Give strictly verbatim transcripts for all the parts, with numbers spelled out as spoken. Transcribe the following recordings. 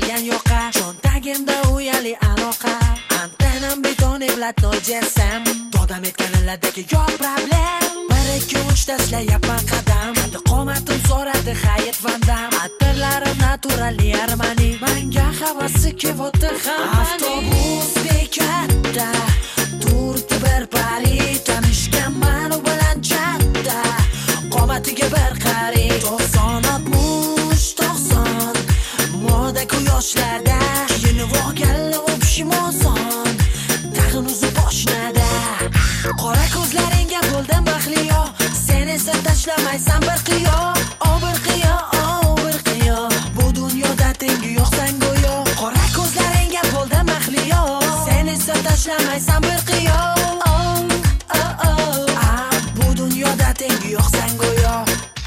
qilgan yoqa, cho'ntagimda uyali aloqa, antenam betoni blatnoy jesam, dodam etganlardagi yo'q problem. Bir ikki uch tashlayapman qadam, endi qomatim so'radi Hayat Vandam, atirlarim naturali armani, menga havasi kevotdi hammaning. Avtobus bekatda turibdi bir pari, tanishganman u bilan chatda, qomatiga bir qari, to'qson oltmish to'qson moda-ku yoshlarda, kiyinib olganlar o'pishim oson, tag'in uzib boshnada. Qora ko'zlaringga bo'ldim baxliyo, sen esa tashlamaysan bir qiyo, o bir qiyo, o bir qiyo, bu dunyoda tengi yo'q sen go'yo. Qora ko'zlaringga bo'ldim baxliyo, sen esa tashlamaysan bir qiyo, oh oh oh, ah, bu dunyoda tengi yo'q sen go'yo.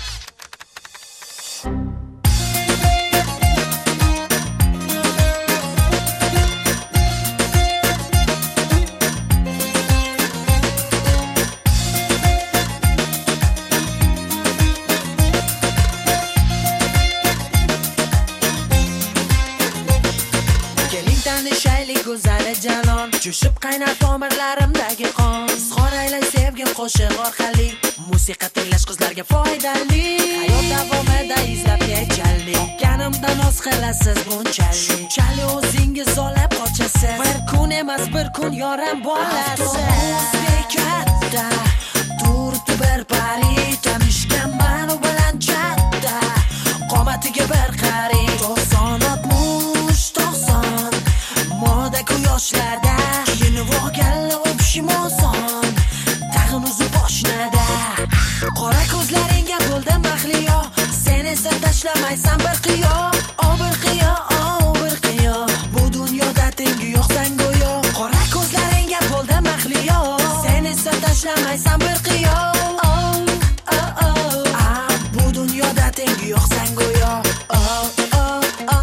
Tanishaylik go'zali jalon, jo'shib qaynar tomirlarimdagi qon, izhor aylay sevgim qo'shiq orqali, musiqa tinglash qizlarga foydali, hayot davomida izlab yechalli, yonganimda noz qilasiz bunchalik, shunchalik o'zingiz olib qochasiz, bir kun emas bir kun yoram bo'lasiz. Avtobus bekatda turibdi bir pari, tanishganman u bilan chatda, qomatiga bir qari, to'qson oltmish to'qson moda-ku yoshlarda, kiyinib olganlar o'pishim oson, tag'in uzib boshnada. Qora ko'zlaringga bo'ldim baxliyo, sen esa tashlamaysan bir qiyo, o bir qiyo, o bir qiyo, bu dunyoda tengi yo'q sen go'yo. Qora ko'zlaringga bo'ldim baxliyo, sen esa tashlamaysan bir qiyo, oh oh oh, ah, bu dunyoda tengi yo'q sen go'yo, oh oh oh.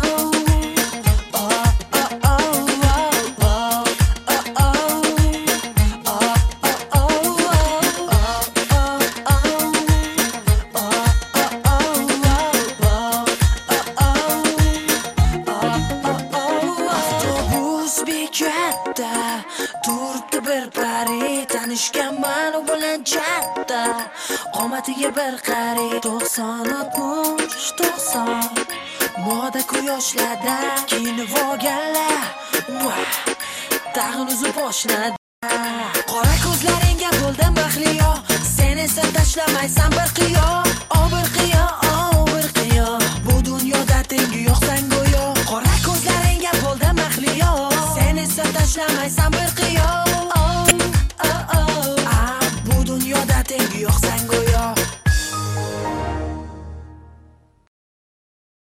Turibdi bir pari, tanishganman u bilan chatda, qomatiga bir qari, to'qson oltmish to'qson moda-ku yoshlarda, kiyinib olganlar tag'in uzib boshnada. Qora ko'zlaringga bo'ldim baxliyo, sen esa tashlamaysan bir qiyo,